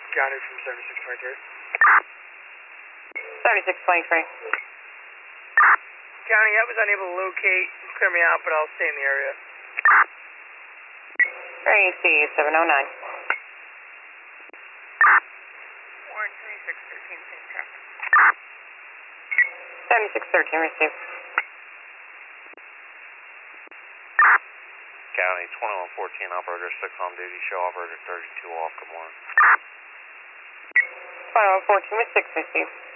County from 7623. 7623. County, I was unable to locate. Clear me out, but I'll stay in the area. AC 709. Warren 2613, same traffic. 7613, received. County 2114, operator 6 on duty, show operator 32 off, good morning. 2114 with 6, received.